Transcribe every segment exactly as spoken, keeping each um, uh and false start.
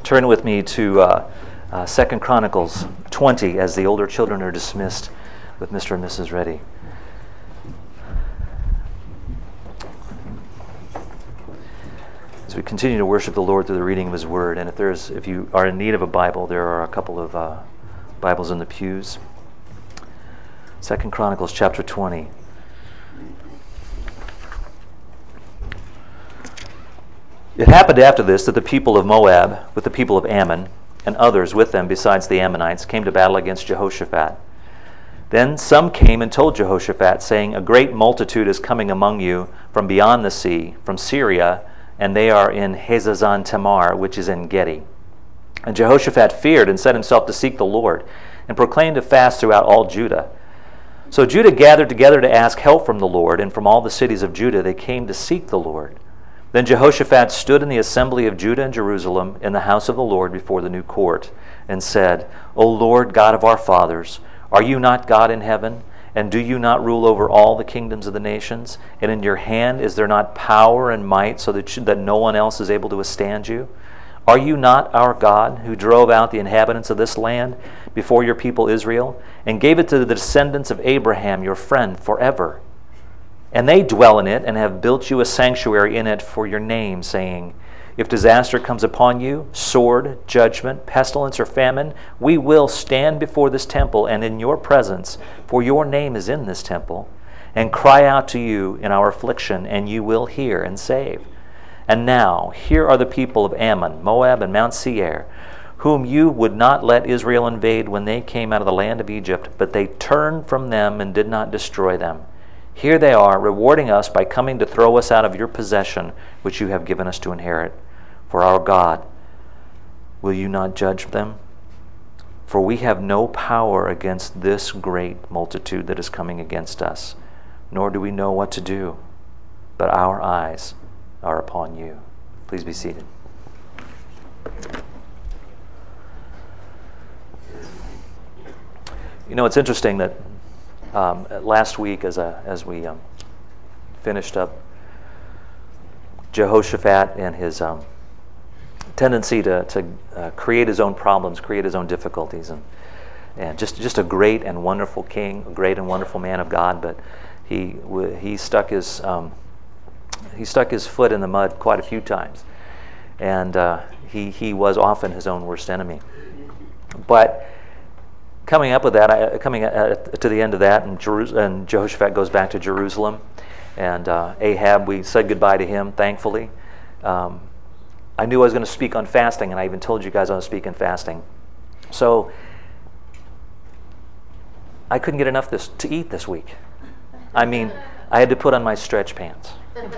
turn with me to uh, uh, Second Chronicles twenty as the older children are dismissed with Mister and Missus Reddy. As we continue to worship the Lord through the reading of His Word, and if there's, if you are in need of a Bible, there are a couple of uh, Bibles in the pews. Second Chronicles chapter twenty. It happened after this that the people of Moab, with the people of Ammon, and others with them besides the Ammonites, came to battle against Jehoshaphat. Then some came and told Jehoshaphat, saying, "A great multitude is coming among you from beyond the sea, from Syria, and they are in Hazazon Tamar, which is En Gedi." And Jehoshaphat feared and set himself to seek the Lord, and proclaimed a fast throughout all Judah. So Judah gathered together to ask help from the Lord, and from all the cities of Judah they came to seek the Lord. Then Jehoshaphat stood in the assembly of Judah and Jerusalem in the house of the Lord before the new court, and said, "O Lord God of our fathers, are you not God in heaven? And do you not rule over all the kingdoms of the nations? And in your hand is there not power and might, so that, you, that no one else is able to withstand you? Are you not our God, who drove out the inhabitants of this land before your people Israel, and gave it to the descendants of Abraham, your friend, forever? And they dwell in it, and have built you a sanctuary in it for your name, saying, if disaster comes upon you, sword, judgment, pestilence, or famine, we will stand before this temple and in your presence, for your name is in this temple, and cry out to you in our affliction, and you will hear and save. And now, here are the people of Ammon, Moab, and Mount Seir, whom you would not let Israel invade when they came out of the land of Egypt, but they turned from them and did not destroy them. Here they are, rewarding us by coming to throw us out of your possession, which you have given us to inherit. For our God, will you not judge them? For we have no power against this great multitude that is coming against us, nor do we know what to do, but our eyes are upon you." Please be seated. You know, it's interesting that Um, last week, as a, as we um, finished up Jehoshaphat and his um, tendency to, to uh, create his own problems, create his own difficulties, and and just just a great and wonderful king, a great and wonderful man of God, but he he stuck his um, he stuck his foot in the mud quite a few times, and uh, he he was often his own worst enemy, but. Coming up with that, I, coming at, to the end of that, and, Jeru- and Jehoshaphat goes back to Jerusalem, and uh, Ahab, we said goodbye to him, thankfully. Um, I knew I was going to speak on fasting, and I even told you guys I was speaking fasting. So I couldn't get enough this, to eat this week. I mean, I had to put on my stretch pants.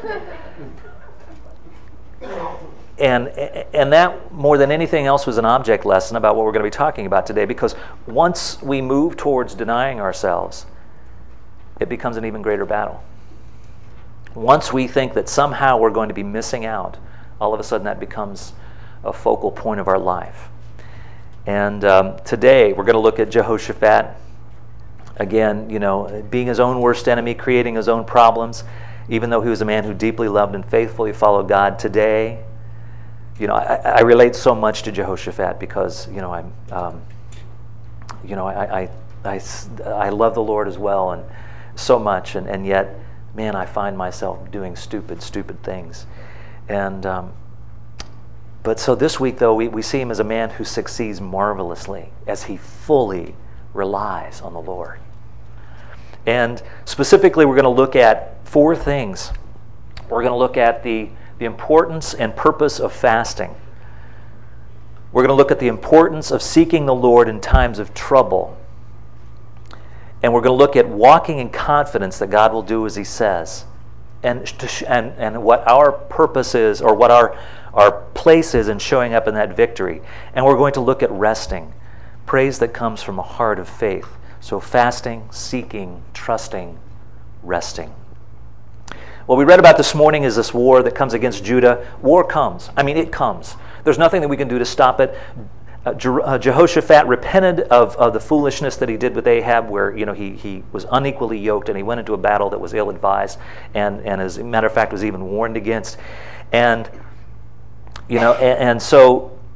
And and that, more than anything else, was an object lesson about what we're going to be talking about today, because once we move towards denying ourselves, it becomes an even greater battle. Once we think that somehow we're going to be missing out, all of a sudden that becomes a focal point of our life. And um, today we're going to look at Jehoshaphat, again, you know, being his own worst enemy, creating his own problems, even though he was a man who deeply loved and faithfully followed God. Today, You know, I, I relate so much to Jehoshaphat because, you know, I'm, um, you know, I, I, I, I love the Lord as well, and so much, and, and yet, man, I find myself doing stupid, stupid things, and um, but so this week though, we, we see him as a man who succeeds marvelously as he fully relies on the Lord, and specifically, we're going to look at four things. We're going to look at the the importance and purpose of fasting. We're going to look at the importance of seeking the Lord in times of trouble. And we're going to look at walking in confidence that God will do as He says. And, and, and what our purpose is, or what our, our place is in showing up in that victory. And we're going to look at resting. Praise that comes from a heart of faith. So fasting, seeking, trusting, resting. What we read about this morning is this war that comes against Judah. War comes. I mean, it comes. There's nothing that we can do to stop it. Uh, Je- uh, Jehoshaphat repented of, of the foolishness that he did with Ahab, where you know he he was unequally yoked, and he went into a battle that was ill-advised, and and as a matter of fact was even warned against. And you know, and, and so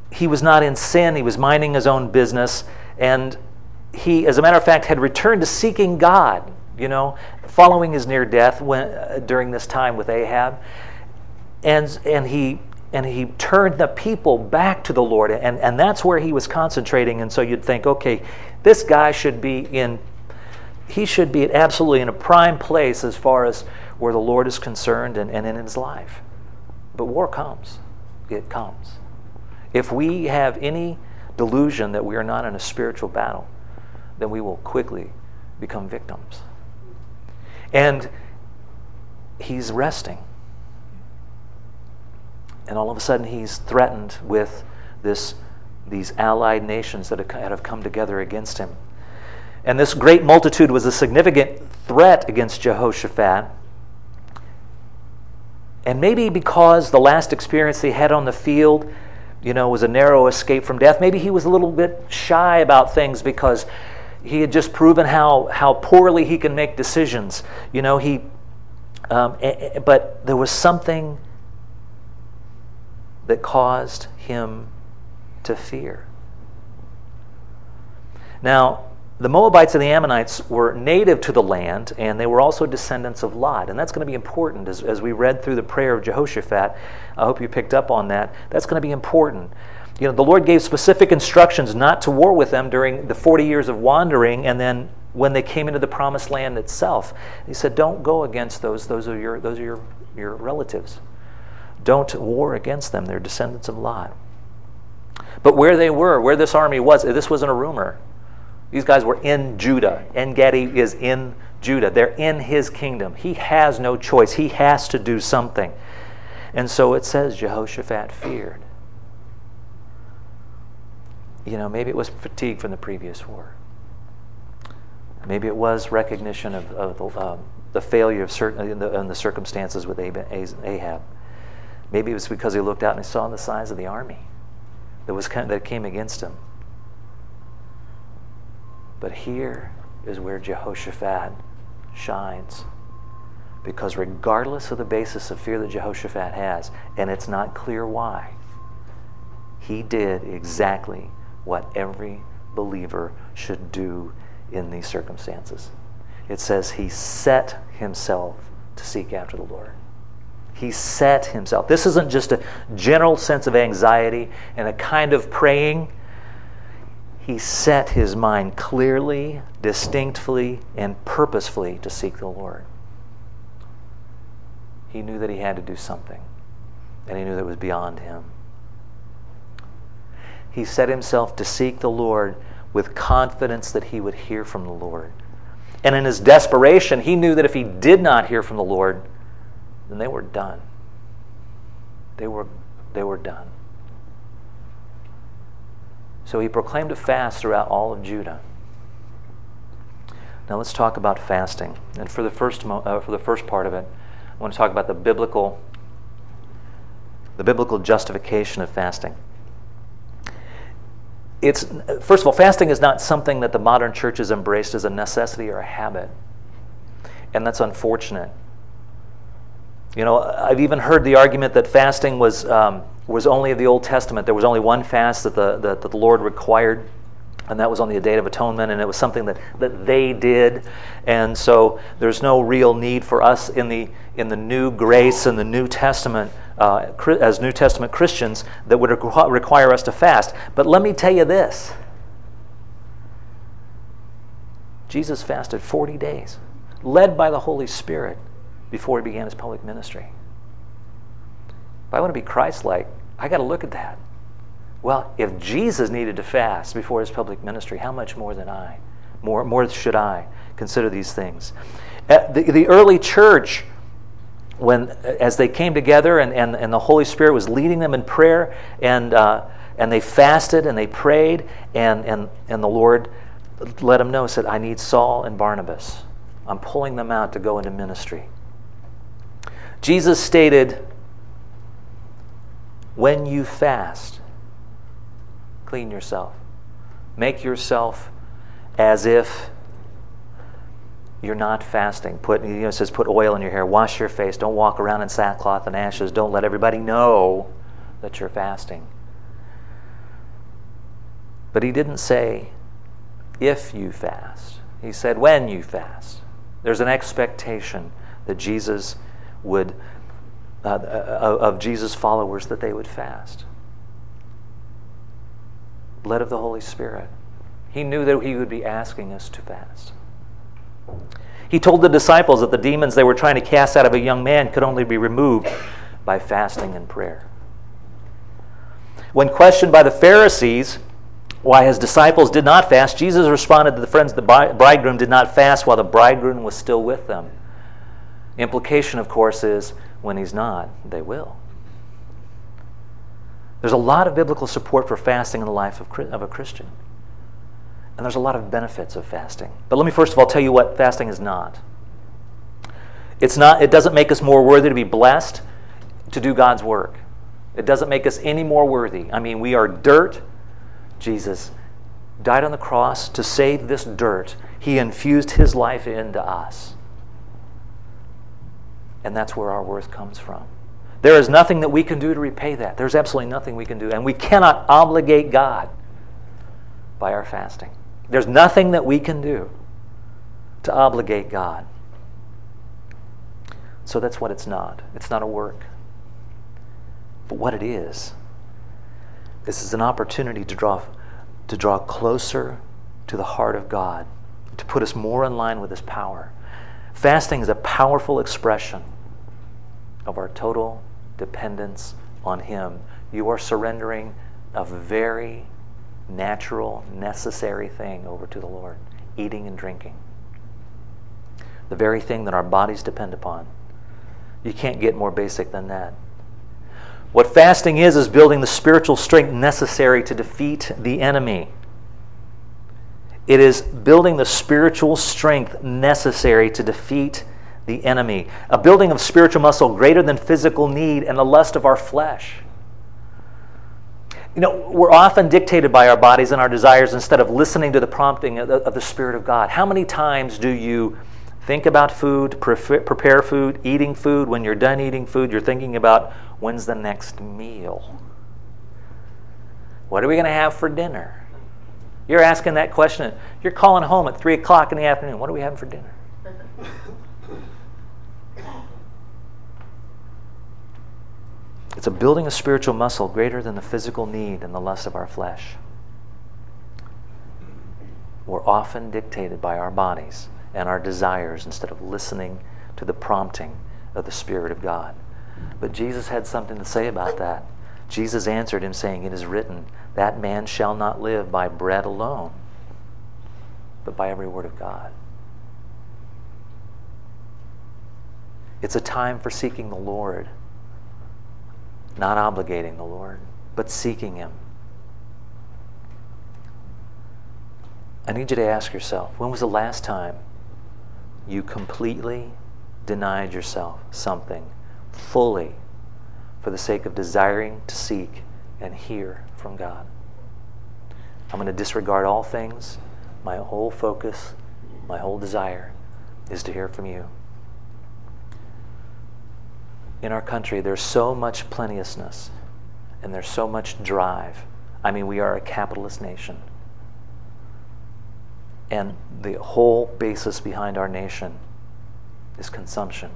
he was not in sin. He was minding his own business. And he, as a matter of fact, had returned to seeking God, you know, following his near death when, uh, during this time with Ahab. And, and he... And he turned the people back to the Lord, and, and that's where he was concentrating. And so you'd think, okay, this guy should be in, he should be absolutely in a prime place as far as where the Lord is concerned and, and in his life. But war comes. It comes. If we have any delusion that we are not in a spiritual battle, then we will quickly become victims. And he's resting. And all of a sudden he's threatened with this, these allied nations that have come together against him. And this great multitude was a significant threat against Jehoshaphat. And maybe because the last experience he had on the field, you know, was a narrow escape from death, maybe he was a little bit shy about things because he had just proven how, how poorly he can make decisions. You know, he, um, but there was something that caused him to fear. Now, the Moabites and the Ammonites were native to the land, and they were also descendants of Lot. And that's going to be important as, as we read through the prayer of Jehoshaphat. I hope you picked up on that. That's going to be important. You know, the Lord gave specific instructions not to war with them during the forty years of wandering, and then when they came into the promised land itself, he said, don't go against those. Those are your, those are your, your relatives. Don't war against them. They're descendants of Lot. But where they were, where this army was, this wasn't a rumor. These guys were in Judah. En-Gedi is in Judah. They're in his kingdom. He has no choice. He has to do something. And so it says Jehoshaphat feared. You know, maybe it was fatigue from the previous war. Maybe it was recognition of, of the, uh, the failure of certain in the, in the circumstances with Ahab. Maybe it was because he looked out and he saw the size of the army that was that came against him. But here is where Jehoshaphat shines. Because regardless of the basis of fear that Jehoshaphat has, and it's not clear why, he did exactly what every believer should do in these circumstances. It says he set himself to seek after the Lord. He set himself. This isn't just a general sense of anxiety and a kind of praying. He set his mind clearly, distinctly, and purposefully to seek the Lord. He knew that he had to do something, and he knew that it was beyond him. He set himself to seek the Lord with confidence that he would hear from the Lord. And in his desperation, he knew that if he did not hear from the Lord, then they were done. They were, they were done. So he proclaimed a fast throughout all of Judah. Now let's talk about fasting. And for the first mo- uh, for the first part of it, I want to talk about the biblical, the biblical justification of fasting. It's first of all, fasting is not something that the modern church has embraced as a necessity or a habit, and that's unfortunate. You know, I've even heard the argument that fasting was um, was only of the Old Testament. There was only one fast that the that, that the Lord required, and that was on the Day of Atonement, and it was something that, that they did. And so there's no real need for us in the in the new grace and the New Testament, uh, as New Testament Christians, that would require us to fast. But let me tell you this. Jesus fasted forty days, led by the Holy Spirit, before he began his public ministry. If I want to be Christ-like, I got to look at that. Well, if Jesus needed to fast before his public ministry, how much more than I? More, more should I consider these things. At the, the early church, when as they came together and, and, and the Holy Spirit was leading them in prayer, and uh, and they fasted and they prayed, and, and, and the Lord let them know, said, I need Saul and Barnabas. I'm pulling them out to go into ministry. Jesus stated, when you fast, clean yourself. Make yourself as if you're not fasting. Put, you know, it says put oil in your hair, wash your face, don't walk around in sackcloth and ashes, don't let everybody know that you're fasting. But he didn't say, if you fast. He said, when you fast. There's an expectation that Jesus would, uh, of Jesus' followers, that they would fast. Led of the Holy Spirit. He knew that he would be asking us to fast. He told the disciples that the demons they were trying to cast out of a young man could only be removed by fasting and prayer. When questioned by the Pharisees why his disciples did not fast, Jesus responded to the friends, the bridegroom did not fast while the bridegroom was still with them. Implication, of course, is when he's not, they will. There's a lot of biblical support for fasting in the life of, of a Christian. And there's a lot of benefits of fasting. But let me first of all tell you what fasting is not. It's not. It doesn't make us more worthy to be blessed to do God's work. It doesn't make us any more worthy. I mean, we are dirt. Jesus died on the cross to save this dirt. He infused his life into us. And that's where our worth comes from. There is nothing that we can do to repay that. There's absolutely nothing we can do. And we cannot obligate God by our fasting. There's nothing that we can do to obligate God. So that's what it's not. It's not a work. But what it is, this is an opportunity to draw, to draw closer to the heart of God, to put us more in line with his power. Fasting is a powerful expression of our total dependence on him. You are surrendering a very natural, necessary thing over to the Lord. Eating and drinking. The very thing that our bodies depend upon. You can't get more basic than that. What fasting is, is building the spiritual strength necessary to defeat the enemy. It is building the spiritual strength necessary to defeat the enemy. A building of spiritual muscle greater than physical need and the lust of our flesh. You know, we're often dictated by our bodies and our desires instead of listening to the prompting of the, of the Spirit of God. How many times do you think about food, prepare food, eating food? When you're done eating food, you're thinking about when's the next meal? What are we going to have for dinner? You're asking that question. You're calling home at three o'clock in the afternoon. What are we having for dinner? It's a building of spiritual muscle greater than the physical need and the lust of our flesh. We're often dictated by our bodies and our desires instead of listening to the prompting of the Spirit of God. But Jesus had something to say about that. Jesus answered him saying, "It is written, that man shall not live by bread alone, but by every word of God." It's a time for seeking the Lord. Not obligating the Lord, but seeking him. I need you to ask yourself, when was the last time you completely denied yourself something fully for the sake of desiring to seek and hear from God? I'm going to disregard all things. My whole focus, my whole desire is to hear from you. In our country, there's so much plenteousness and there's so much drive. I mean, we are a capitalist nation. And the whole basis behind our nation is consumption.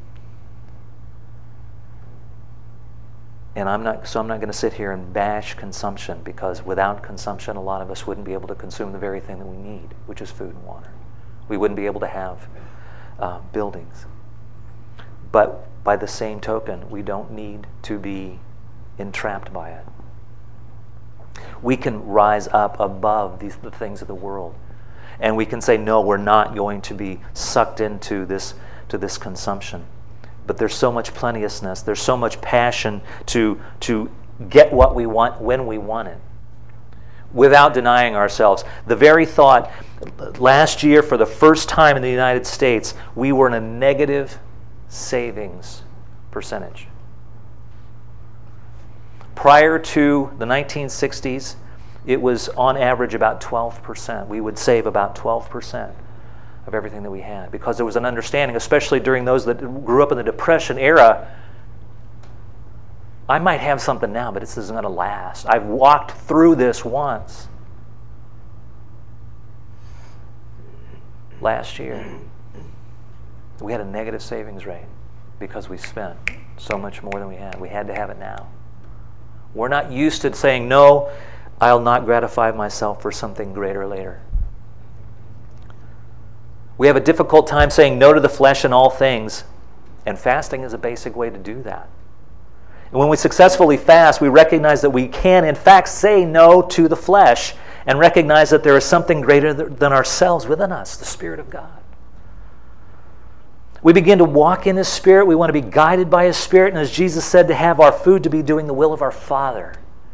And I'm not, so I'm not going to sit here and bash consumption, because without consumption, a lot of us wouldn't be able to consume the very thing that we need, which is food and water. We wouldn't be able to have uh, buildings. But by the same token, we don't need to be entrapped by it. We can rise up above these the things of the world, and we can say, no, we're not going to be sucked into this to this consumption. But there's so much plenteousness, there's so much passion to to get what we want when we want it, without denying ourselves. The very thought, last year, for the first time in the United States, we were in a negative savings percentage. Prior to the nineteen sixties, it was on average about twelve percent. We would save about twelve percent of everything that we had, because there was an understanding, especially during those that grew up in the Depression era, I might have something now, but this isn't going to last. I've walked through this once. last year. We had a negative savings rate because we spent so much more than we had. We had to have it now. We're not used to saying, no, I'll not gratify myself for something greater later. We have a difficult time saying no to the flesh in all things, and fasting is a basic way to do that. And when we successfully fast, we recognize that we can, in fact, say no to the flesh and recognize that there is something greater than ourselves within us, the Spirit of God. We begin to walk in His Spirit. We want to be guided by His Spirit, and as Jesus said, to have our food to be doing the will of our Father.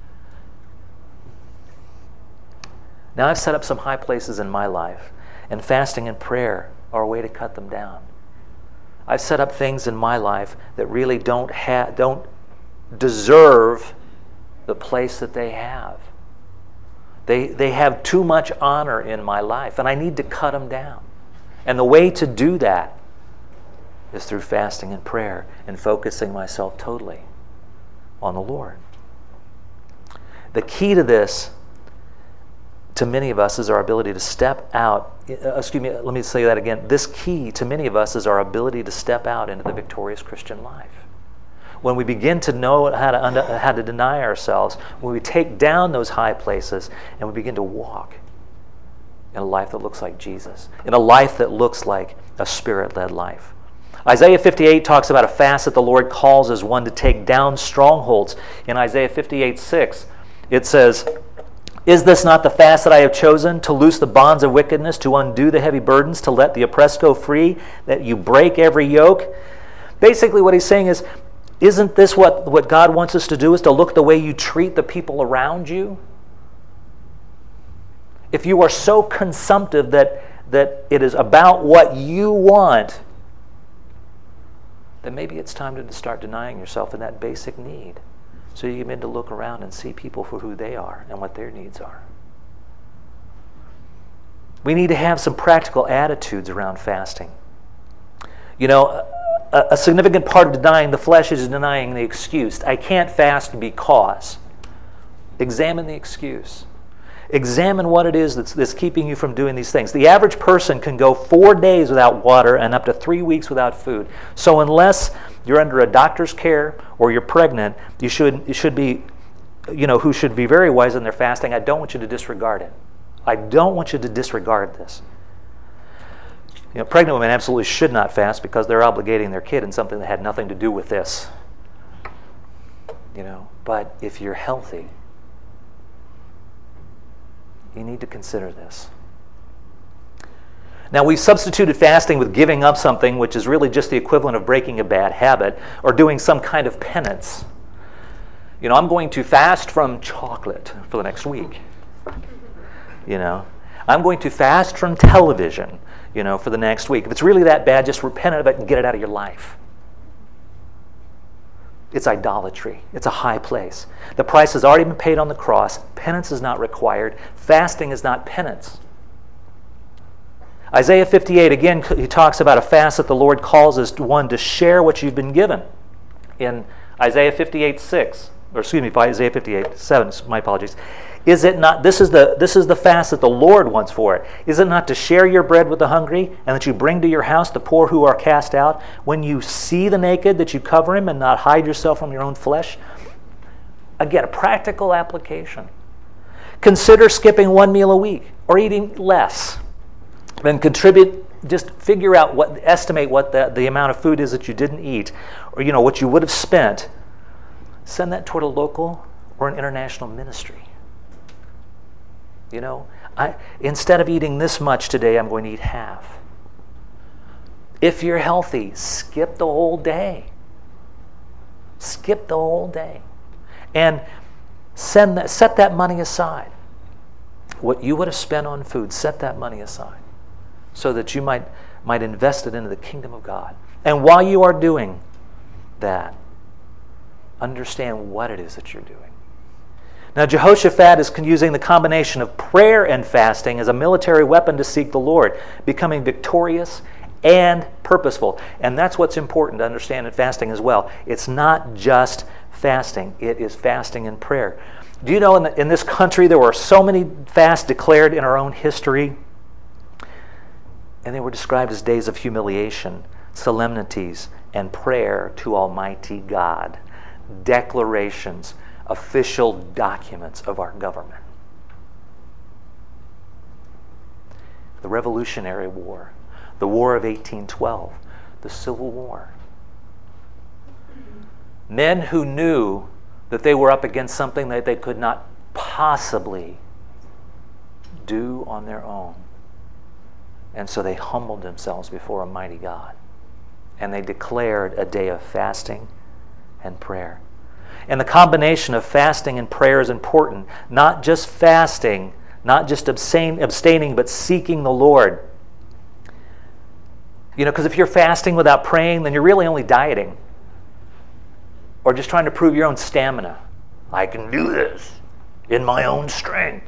Now, I've set up some high places in my life, and fasting and prayer are a way to cut them down. I've set up things in my life that really don't ha- don't deserve the place that they have. They, they have too much honor in my life, and I need to cut them down. And the way to do that is through fasting and prayer and focusing myself totally on the Lord. The key to this, to many of us, is our ability to step out. Excuse me, let me say that again. This key to many of us is our ability to step out into the victorious Christian life. When we begin to know how to, under, how to deny ourselves, when we take down those high places and we begin to walk in a life that looks like Jesus, in a life that looks like a Spirit-led life. Isaiah fifty-eight talks about a fast that the Lord calls as one to take down strongholds. In Isaiah fifty-eight six, it says, "Is this not the fast that I have chosen, to loose the bonds of wickedness, to undo the heavy burdens, to let the oppressed go free, that you break every yoke?" Basically what he's saying is, isn't this what, what God wants us to do, is to look the way you treat the people around you? If you are so consumptive that, that it is about what you want, then maybe it's time to start denying yourself in that basic need, so you begin to look around and see people for who they are and what their needs are. We need to have some practical attitudes around fasting. You know, a, a significant part of denying the flesh is denying the excuse. I can't fast because. Examine the excuse. Examine what it is that's, that's keeping you from doing these things. The average person can go four days without water and up to three weeks without food. So unless you're under a doctor's care or you're pregnant, you should you should be, you know, who should be very wise in their fasting. I don't want you to disregard it. I don't want you to disregard this. You know, pregnant women absolutely should not fast because they're obligating their kid in something that had nothing to do with this. You know, but if you're healthy, you need to consider this. Now, we've substituted fasting with giving up something, which is really just the equivalent of breaking a bad habit or doing some kind of penance. You know, I'm going to fast from chocolate for the next week. You know, I'm going to fast from television, you know, for the next week. If it's really that bad, just repent of it and get it out of your life. It's idolatry. It's a high place. The price has already been paid on the cross. Penance is not required. Fasting is not penance. Isaiah fifty-eight, again, he talks about a fast that the Lord calls as one to share what you've been given. In Isaiah fifty-eight six, or excuse me, Isaiah fifty-eight seven, my apologies. Is it not, this is the this is the fast that the Lord wants for it. Is it not to share your bread with the hungry, and that you bring to your house the poor who are cast out? When you see the naked, that you cover him and not hide yourself from your own flesh? Again, a practical application. Consider skipping one meal a week or eating less. Then contribute, just figure out what, estimate what the, the amount of food is that you didn't eat, or you know what you would have spent. Send that toward a local or an international ministry. You know, I, instead of eating this much today, I'm going to eat half. If you're healthy, skip the whole day. Skip the whole day. And send that, set that money aside. What you would have spent on food, set that money aside so that you might, might invest it into the kingdom of God. And while you are doing that, understand what it is that you're doing. Now, Jehoshaphat is using the combination of prayer and fasting as a military weapon to seek the Lord, becoming victorious and purposeful. And that's what's important to understand in fasting as well. It's not just fasting. It is fasting and prayer. Do you know in, the, in this country there were so many fasts declared in our own history? And they were described as days of humiliation, solemnities, and prayer to Almighty God. Declarations, official documents of our government. The Revolutionary War, the War of eighteen twelve, the Civil War. Men who knew that they were up against something that they could not possibly do on their own. And so they humbled themselves before a mighty God. And they declared a day of fasting and prayer. And the combination of fasting and prayer is important. Not just fasting, not just abstain, abstaining, but seeking the Lord. You know, because if you're fasting without praying, then you're really only dieting. Or just trying to prove your own stamina. I can do this in my own strength.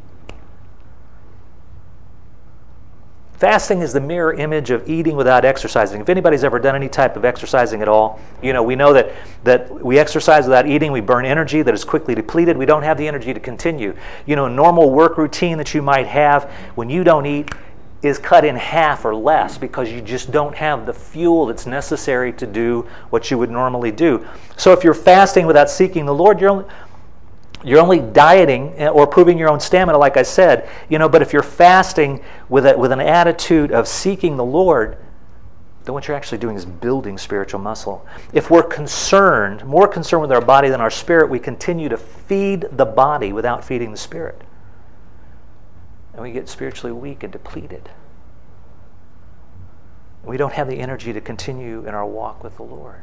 Fasting is the mirror image of eating without exercising. If anybody's ever done any type of exercising at all, you know, we know that, that we exercise without eating, we burn energy that is quickly depleted. We don't have the energy to continue. You know, a normal work routine that you might have when you don't eat is cut in half or less because you just don't have the fuel that's necessary to do what you would normally do. So if you're fasting without seeking the Lord, you're only... You're only dieting or proving your own stamina, like I said, you know. But if you're fasting with a, with an attitude of seeking the Lord, then what you're actually doing is building spiritual muscle. If we're concerned, more concerned with our body than our spirit, we continue to feed the body without feeding the spirit, and we get spiritually weak and depleted. We don't have the energy to continue in our walk with the Lord.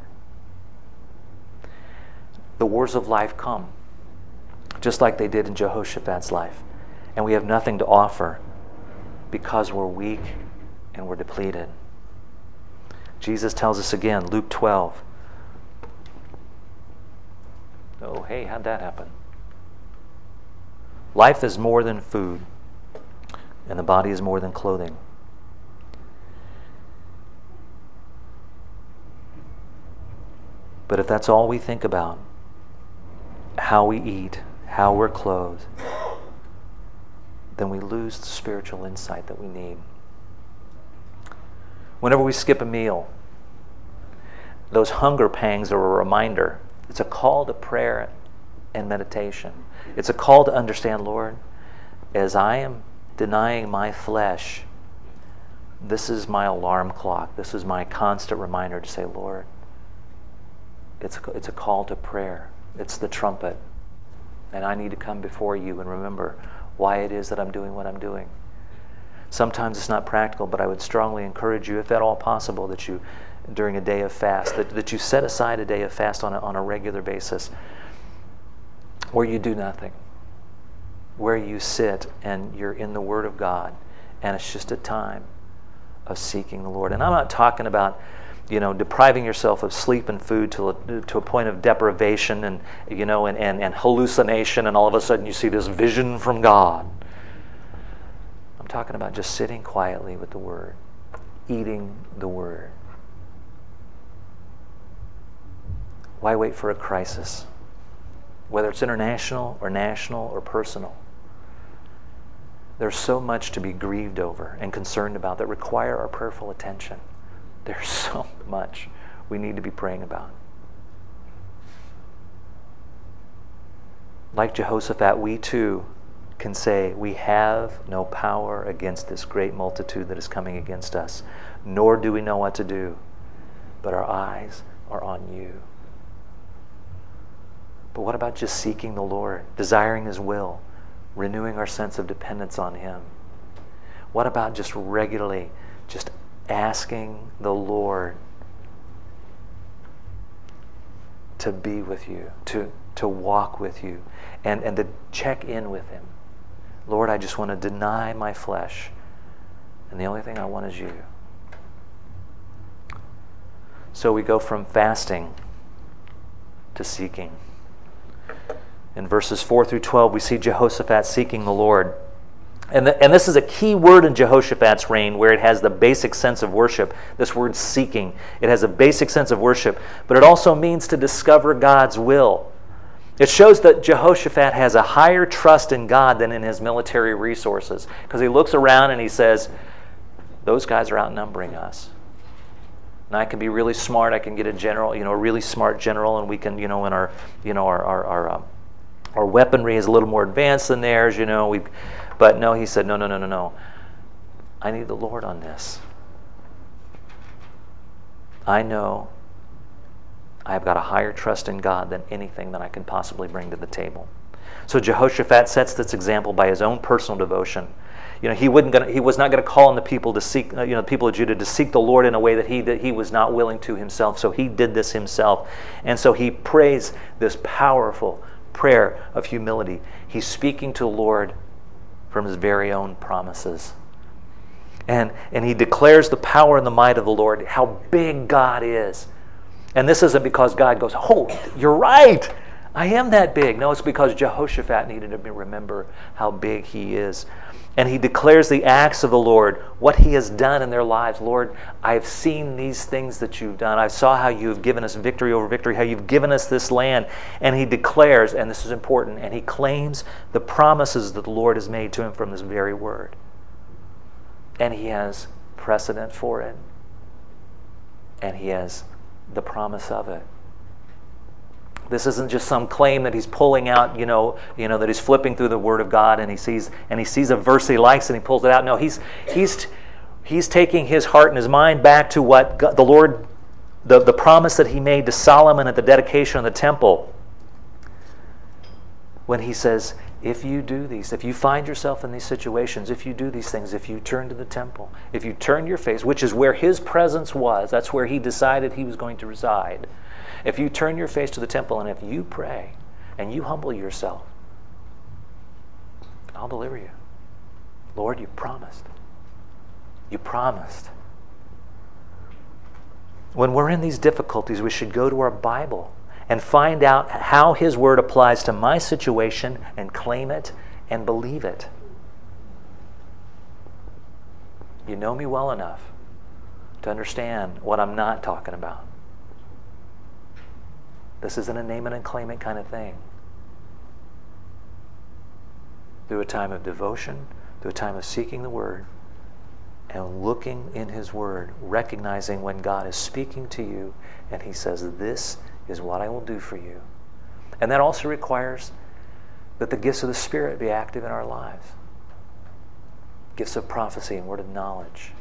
The wars of life come, just like they did in Jehoshaphat's life. And we have nothing to offer because we're weak and we're depleted. Jesus tells us again, Luke twelve. Oh, hey, how'd that happen? Life is more than food, and the body is more than clothing. But if that's all we think about, how we eat, how we're clothed, then we lose the spiritual insight that we need. Whenever we skip a meal, those hunger pangs are a reminder. It's a call to prayer and meditation. It's a call to understand, Lord, as I am denying my flesh, this is my alarm clock. This is my constant reminder to say, Lord, it's a, it's a call to prayer. It's the trumpet. And I need to come before you and remember why it is that I'm doing what I'm doing. Sometimes it's not practical, but I would strongly encourage you, if at all possible, that you, during a day of fast, that, that you set aside a day of fast on a, on a regular basis where you do nothing, where you sit and you're in the Word of God, and it's just a time of seeking the Lord. And I'm not talking about, you know, depriving yourself of sleep and food to a, to a point of deprivation and, you know, and, and, and hallucination, and all of a sudden you see this vision from God. I'm talking about just sitting quietly with the Word, eating the Word. Why wait for a crisis? Whether it's international or national or personal. There's so much to be grieved over and concerned about that require our prayerful attention. There's so much we need to be praying about. Like Jehoshaphat, we too can say, we have no power against this great multitude that is coming against us, nor do we know what to do, but our eyes are on you. But what about just seeking the Lord, desiring His will, renewing our sense of dependence on Him? What about just regularly just asking the Lord to be with you, to, to walk with you, and, and to check in with Him? Lord, I just want to deny my flesh, and the only thing I want is you. So we go from fasting to seeking. In verses four through twelve, we see Jehoshaphat seeking the Lord. And, the, and this is a key word in Jehoshaphat's reign, where it has the basic sense of worship, this word seeking. It has a basic sense of worship, but it also means to discover God's will. It shows that Jehoshaphat has a higher trust in God than in his military resources, because he looks around and he says, those guys are outnumbering us. And I can be really smart. I can get a general, you know, a really smart general, and we can, you know, in our, you know, our our our, um, our weaponry is a little more advanced than theirs, you know. We, but no, he said, no, no, no, no, no. I need the Lord on this. I know I've got a higher trust in God than anything that I can possibly bring to the table. So Jehoshaphat sets this example by his own personal devotion. You know, he wouldn't gonna, he was not going to call on the people to seek, uh, you know, the people of Judah to seek the Lord in a way that he that he was not willing to himself. So he did this himself, and so he prays this powerful prayer of humility. He's speaking to the Lord from his very own promises, and and he declares the power and the might of the Lord, how big God is. And this isn't because God goes, "Oh, you're right, I am that big." No, it's because Jehoshaphat needed to remember how big he is. And he declares the acts of the Lord, what he has done in their lives. Lord, I've seen these things that you've done. I saw how you've given us victory over victory, how you've given us this land. And he declares, and this is important, and he claims the promises that the Lord has made to him from this very word. And he has precedent for it. And he has the promise of it. This isn't just some claim that he's pulling out, you know, you know, that he's flipping through the Word of God and he sees and he sees a verse he likes and he pulls it out. No, he's he's he's taking his heart and his mind back to what God, the Lord, the, the promise that he made to Solomon at the dedication of the temple. When he says, if you do these, if you find yourself in these situations, if you do these things, if you turn to the temple, if you turn your face, which is where his presence was, that's where he decided he was going to reside. If you turn your face to the temple and if you pray and you humble yourself, I'll deliver you. Lord, you promised. You promised. When we're in these difficulties, we should go to our Bible and find out how his word applies to my situation and claim it and believe it. You know me well enough to understand what I'm not talking about. This isn't a name it and claim it kind of thing. Through a time of devotion, through a time of seeking the Word, and looking in His Word, recognizing when God is speaking to you, and He says, this is what I will do for you. And that also requires that the gifts of the Spirit be active in our lives. Gifts of prophecy and word of knowledge.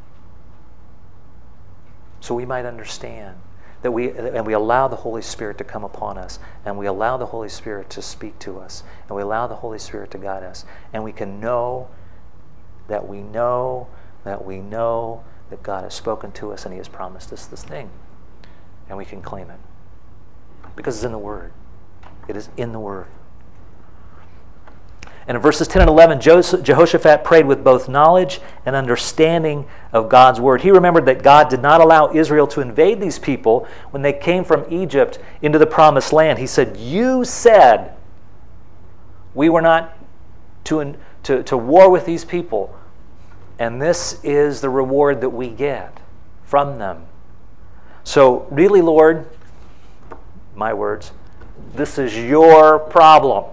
So we might understand that we, and we allow the Holy Spirit to come upon us, and we allow the Holy Spirit to speak to us, and we allow the Holy Spirit to guide us, and we can know that we know that we know that God has spoken to us and He has promised us this thing, and we can claim it because it's in the Word. It is in the Word. And in verses ten and eleven, Jehoshaphat prayed with both knowledge and understanding of God's word. He remembered that God did not allow Israel to invade these people when they came from Egypt into the promised land. He said, you said we were not to, to, to war with these people, and this is the reward that we get from them. So really, Lord, my words, this is your problem.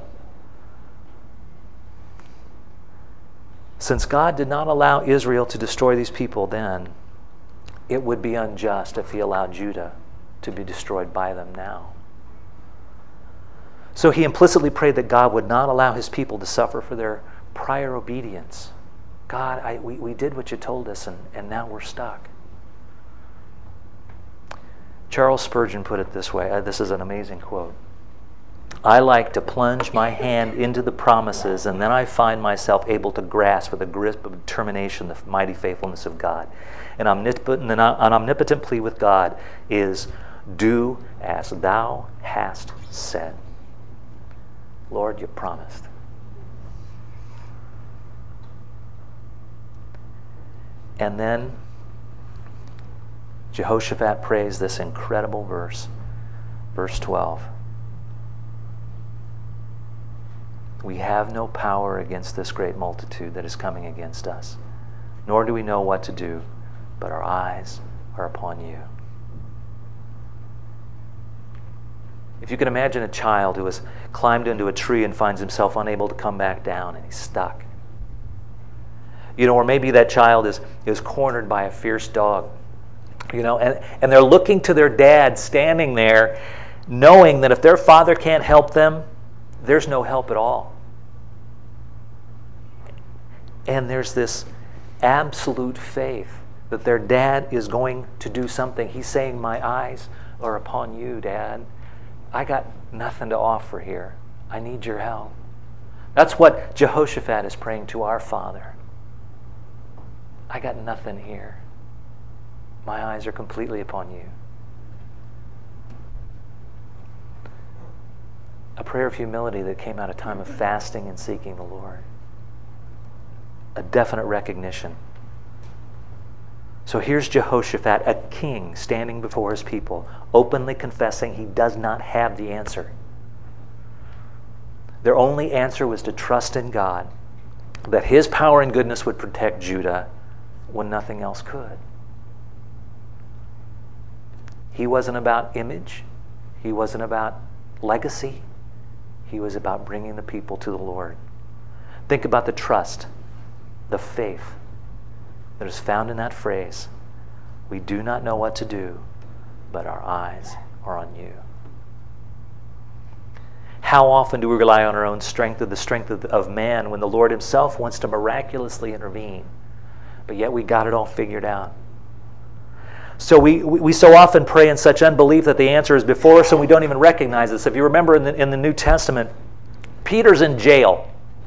Since God did not allow Israel to destroy these people then, it would be unjust if He allowed Judah to be destroyed by them now. So he implicitly prayed that God would not allow His people to suffer for their prior obedience. God, I, we, we did what you told us, and, and now we're stuck. Charles Spurgeon put it this way. Uh, this is an amazing quote. I like to plunge my hand into the promises, and then I find myself able to grasp with a grip of determination the mighty faithfulness of God. An omnipotent, an omnipotent plea with God is, do as thou hast said. Lord, you promised. And then Jehoshaphat prays this incredible verse, verse twelve. We have no power against this great multitude that is coming against us, nor do we know what to do, but our eyes are upon you. If you can imagine a child who has climbed into a tree and finds himself unable to come back down and he's stuck. You know, or maybe that child is, is cornered by a fierce dog. You know, and, and they're looking to their dad standing there, knowing that if their father can't help them, there's no help at all. And there's this absolute faith that their dad is going to do something. He's saying, my eyes are upon you, Dad. I got nothing to offer here. I need your help. That's what Jehoshaphat is praying to our Father. I got nothing here. My eyes are completely upon you. A prayer of humility that came out of time of fasting and seeking the Lord. A definite recognition. So here's Jehoshaphat, a king, standing before his people, openly confessing he does not have the answer. Their only answer was to trust in God, that his power and goodness would protect Judah when nothing else could. He wasn't about image. He wasn't about legacy. He was about bringing the people to the Lord. Think about the trust, the faith that is found in that phrase. We do not know what to do, but our eyes are on you. How often do we rely on our own strength or the strength of, of man when the Lord himself wants to miraculously intervene, but yet we got it all figured out? So we, we, we so often pray in such unbelief that the answer is before us and we don't even recognize this. If you remember in the, in the New Testament, Peter's in jail.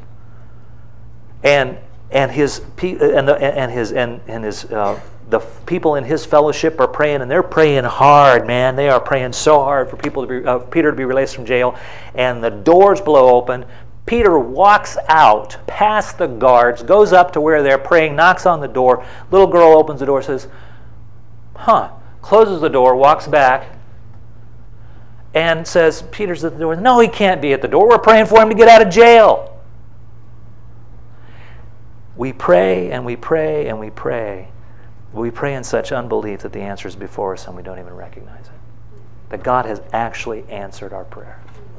And and his and the and his and, and his uh, the people in his fellowship are praying, and they're praying hard, man. They are praying so hard for people to be uh, Peter to be released from jail. And the doors blow open. Peter walks out past the guards, goes up to where they're praying, knocks on the door. Little girl opens the door, says, huh, closes the door, walks back, and says, Peter's at the door. No, he can't be at the door. We're praying for him to get out of jail. We pray and we pray and we pray. We pray in such unbelief that the answer is before us and we don't even recognize it. That God has actually answered our prayer.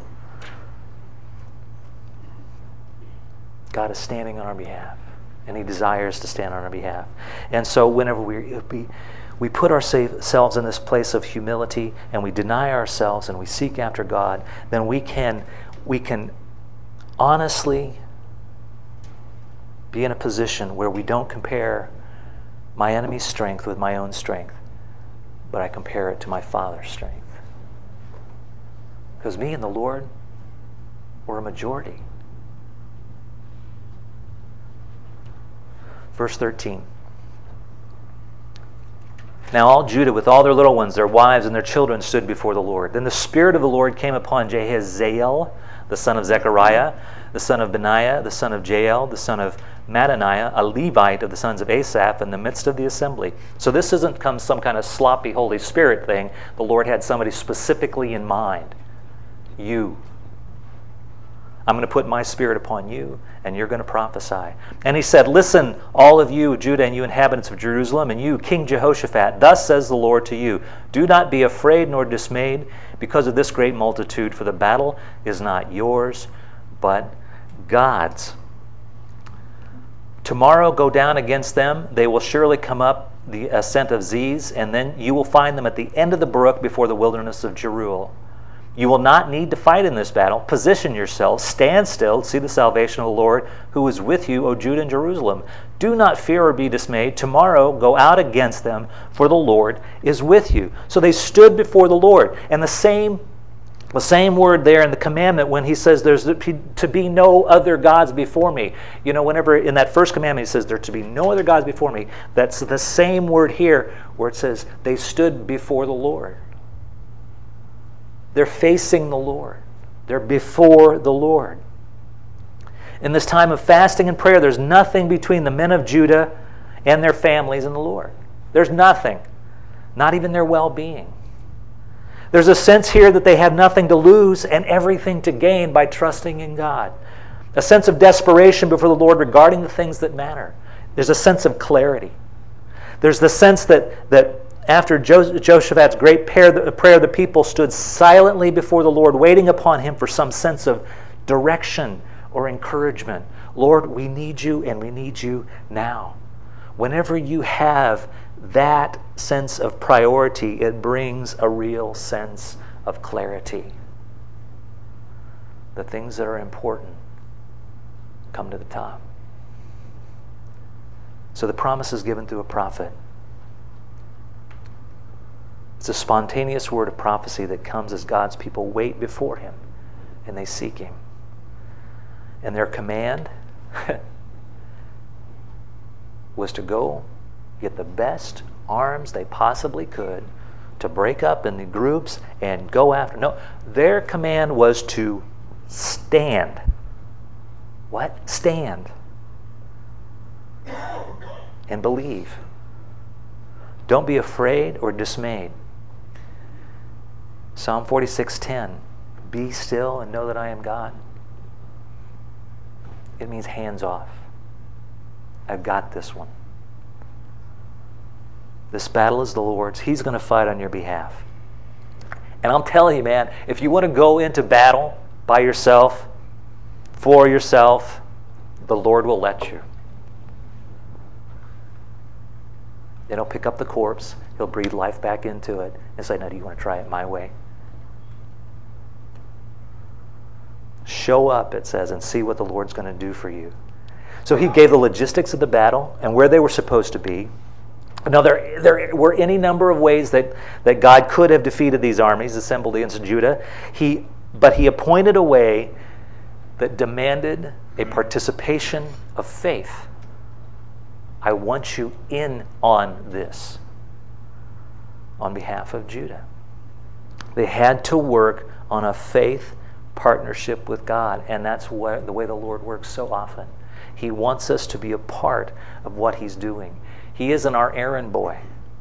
God is standing on our behalf, and he desires to stand on our behalf. And so whenever we, we, we put ourselves in this place of humility and we deny ourselves and we seek after God, then we can, we can honestly be in a position where we don't compare my enemy's strength with my own strength, but I compare it to my Father's strength. Because me and the Lord, we're a majority. Verse thirteen. Now all Judah with all their little ones, their wives and their children stood before the Lord. Then the Spirit of the Lord came upon Jahaziel, the son of Zechariah, the son of Benaiah, the son of Jael, the son of Mattaniah, a Levite of the sons of Asaph, in the midst of the assembly. So this isn't come some kind of sloppy Holy Spirit thing. The Lord had somebody specifically in mind. You. I'm going to put my Spirit upon you, and you're going to prophesy. And he said, listen, all of you, Judah, and you inhabitants of Jerusalem, and you, King Jehoshaphat, thus says the Lord to you, do not be afraid nor dismayed because of this great multitude, for the battle is not yours, but God's. Tomorrow go down against them. They will surely come up the ascent of Ziz, and then you will find them at the end of the brook before the wilderness of Jeruel. You will not need to fight in this battle. Position yourselves, stand still, see the salvation of the Lord, who is with you, O Judah and Jerusalem. Do not fear or be dismayed. Tomorrow go out against them, for the Lord is with you. So they stood before the Lord. And the same The same word there in the commandment when he says there's to be no other gods before me. You know, whenever in that first commandment he says there to be no other gods before me, that's the same word here where it says they stood before the Lord. They're facing the Lord. They're before the Lord. In this time of fasting and prayer, there's nothing between the men of Judah and their families and the Lord. There's nothing. Not even their well-being. There's a sense here that they have nothing to lose and everything to gain by trusting in God. A sense of desperation before the Lord regarding the things that matter. There's a sense of clarity. There's the sense that, that after Jehoshaphat's great prayer, the people stood silently before the Lord, waiting upon him for some sense of direction or encouragement. Lord, we need you and we need you now. Whenever you have that sense of priority, it brings a real sense of clarity. The things that are important come to the top. So the promise is given through a prophet. It's a spontaneous word of prophecy that comes as God's people wait before him and they seek him. And their command was to go get the best arms they possibly could to break up into groups and go after. No, their command was to stand. What? Stand. And believe. Don't be afraid or dismayed. Psalm forty-six ten. Be still and know that I am God. It means hands off. I've got this one. This battle is the Lord's. He's going to fight on your behalf. And I'm telling you, man, if you want to go into battle by yourself, for yourself, the Lord will let you. Then he'll pick up the corpse, he'll breathe life back into it, and say, no, do you want to try it my way? Show up, it says, and see what the Lord's going to do for you. So he gave the logistics of the battle and where they were supposed to be. Now, there, there were any number of ways that, that God could have defeated these armies assembled against Judah. He, but he appointed a way that demanded a participation of faith. I want you in on this on behalf of Judah. They had to work on a faith partnership with God, and that's what, the way the Lord works so often. He wants us to be a part of what he's doing. He isn't our errand boy.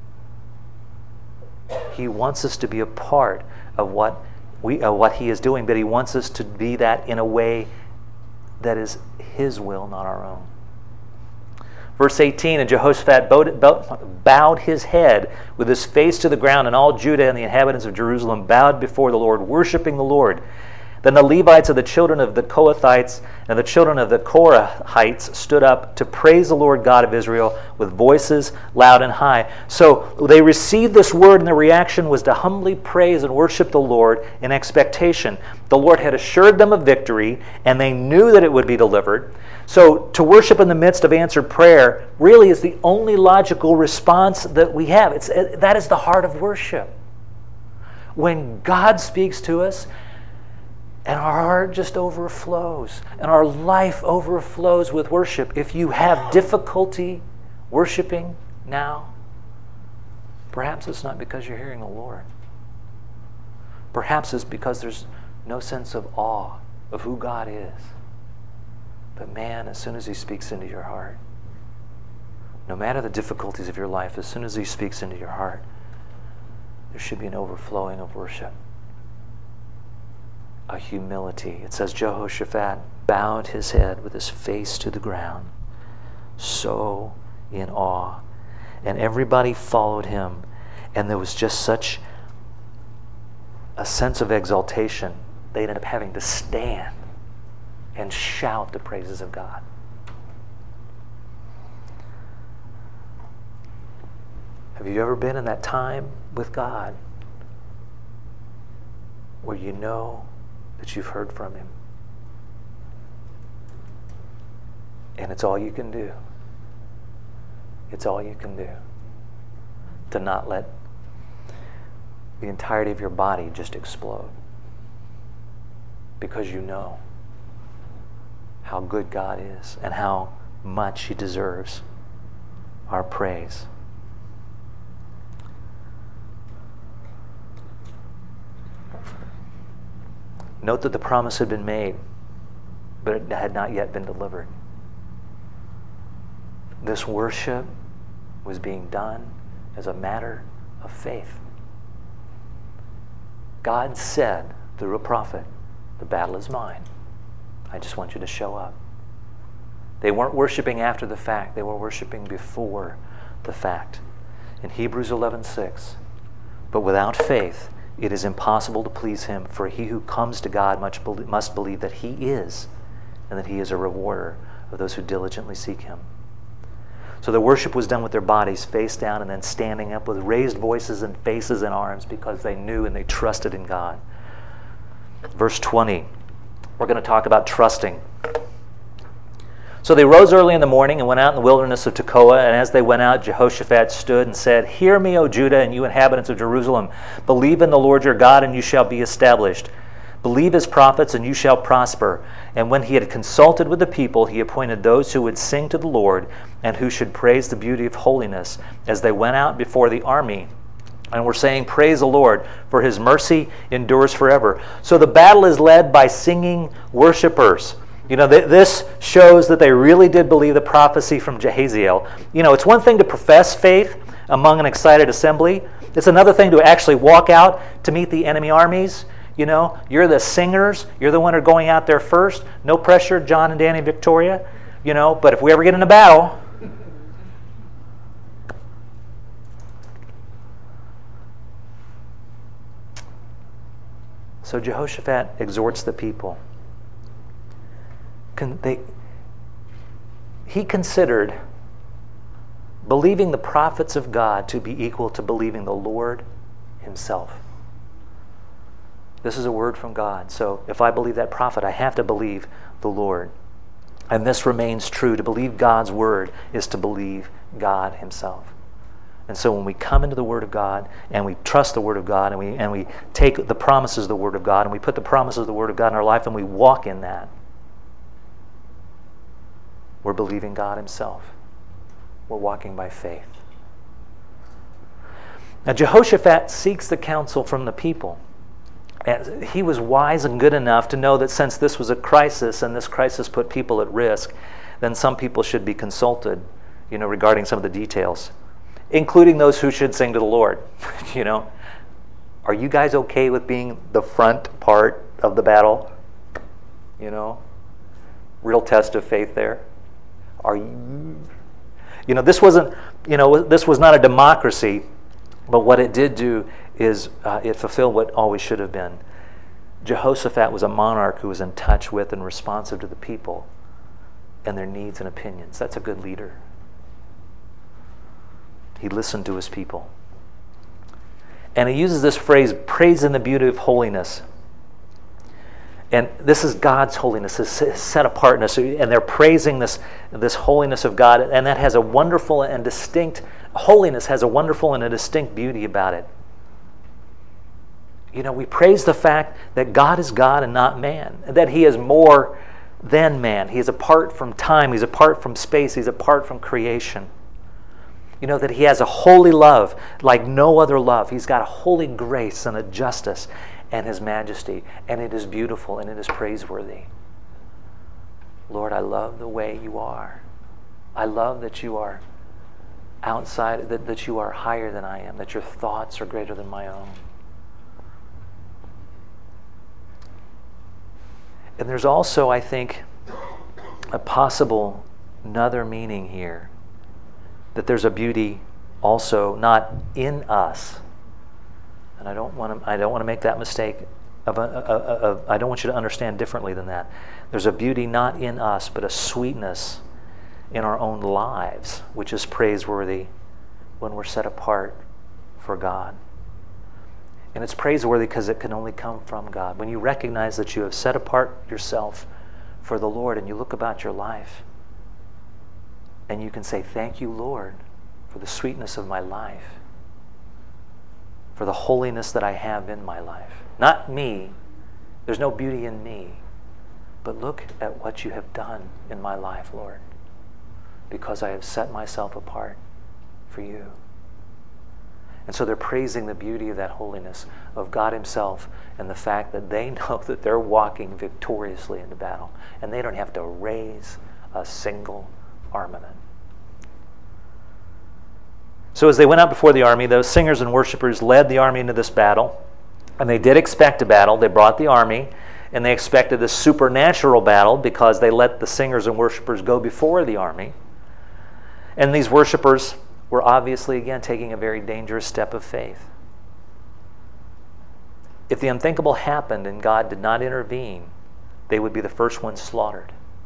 He wants us to be a part of what we uh, what he is doing, but he wants us to be that in a way that is his will, not our own. Verse eighteen, and Jehoshaphat bowed his head with his face to the ground, and all Judah and the inhabitants of Jerusalem bowed before the Lord, worshiping the Lord. Then the Levites of the children of the Kohathites and the children of the Korahites stood up to praise the Lord God of Israel with voices loud and high. So they received this word, and the reaction was to humbly praise and worship the Lord in expectation. The Lord had assured them of victory, and they knew that it would be delivered. So to worship in the midst of answered prayer really is the only logical response that we have. It's, that is the heart of worship. When God speaks to us, and our heart just overflows, and our life overflows with worship. If you have difficulty worshiping now, perhaps it's not because you're hearing the Lord. Perhaps it's because there's no sense of awe of who God is. But man, as soon as he speaks into your heart, no matter the difficulties of your life, as soon as he speaks into your heart, there should be an overflowing of worship. A humility. It says Jehoshaphat bowed his head with his face to the ground, so in awe. And everybody followed him, and there was just such a sense of exaltation, they ended up having to stand and shout the praises of God. Have you ever been in that time with God where you know that you've heard from him? And it's all you can do. It's all you can do to not let the entirety of your body just explode, because you know how good God is and how much he deserves our praise. Note that the promise had been made, but it had not yet been delivered. This worship was being done as a matter of faith. God said through a prophet, the battle is mine. I just want you to show up. They weren't worshiping after the fact. They were worshiping before the fact. In Hebrews eleven six, but without faith, it is impossible to please him, for he who comes to God must believe that he is, and that he is a rewarder of those who diligently seek him. So the worship was done with their bodies face down and then standing up with raised voices and faces and arms because they knew and they trusted in God. Verse twenty, we're going to talk about trusting. So they rose early in the morning and went out in the wilderness of Tekoa, and as they went out, Jehoshaphat stood and said, "Hear me, O Judah, and you inhabitants of Jerusalem. Believe in the Lord your God, and you shall be established. Believe his prophets, and you shall prosper." And when he had consulted with the people, he appointed those who would sing to the Lord and who should praise the beauty of holiness as they went out before the army. And we're saying, praise the Lord, for his mercy endures forever. So the battle is led by singing worshipers. You know, th- this shows that they really did believe the prophecy from Jehaziel. You know, it's one thing to profess faith among an excited assembly. It's another thing to actually walk out to meet the enemy armies. You know, you're the singers. You're the one who are going out there first. No pressure, John and Danny Victoria. You know, but if we ever get in a battle... So Jehoshaphat exhorts the people. Can they, he considered believing the prophets of God to be equal to believing the Lord himself. This is a word from God. So if I believe that prophet, I have to believe the Lord. And this remains true. To believe God's word is to believe God himself. And so when we come into the Word of God and we trust the Word of God and we and we take the promises of the Word of God and we put the promises of the Word of God in our life and we walk in that, we're believing God himself. We're walking by faith. Now Jehoshaphat seeks the counsel from the people. And he was wise and good enough to know that since this was a crisis and this crisis put people at risk, then some people should be consulted, you know, regarding some of the details, including those who should sing to the Lord. You know, are you guys okay with being the front part of the battle? You know, real test of faith there. Are you? You know, this wasn't. You know, this was not a democracy, but what it did do is uh, it fulfilled what always should have been. Jehoshaphat was a monarch who was in touch with and responsive to the people and their needs and opinions. That's a good leader. He listened to his people. And he uses this phrase, praise in the beauty of holiness. And this is God's holiness, his set apartness. And they're praising this, this holiness of God. And that has a wonderful and distinct, holiness has a wonderful and a distinct beauty about it. You know, we praise the fact that God is God and not man. That he is more than man. He is apart from time. He's apart from space. He's apart from creation. You know, that he has a holy love like no other love. He's got a holy grace and a justice and his majesty. And it is beautiful and it is praiseworthy. Lord, I love the way you are. I love that you are outside, that, that you are higher than I am, that your thoughts are greater than my own. And there's also, I think, a possible another meaning here. That there's a beauty also not in us, and I don't want to. I don't want to make that mistake. Of, a, a, a, a, I don't want you to understand differently than that. There's a beauty not in us, but a sweetness in our own lives, which is praiseworthy when we're set apart for God. And it's praiseworthy because it can only come from God. When you recognize that you have set apart yourself for the Lord, and you look about your life. And you can say, thank you, Lord, for the sweetness of my life, for the holiness that I have in my life. Not me. There's no beauty in me. But look at what you have done in my life, Lord, because I have set myself apart for you. And so they're praising the beauty of that holiness of God himself and the fact that they know that they're walking victoriously into battle and they don't have to raise a single armament. So as they went out before the army, those singers and worshipers led the army into this battle. And they did expect a battle. They brought the army. And they expected a supernatural battle because they let the singers and worshipers go before the army. And these worshipers were obviously, again, taking a very dangerous step of faith. If the unthinkable happened and God did not intervene, they would be the first ones slaughtered.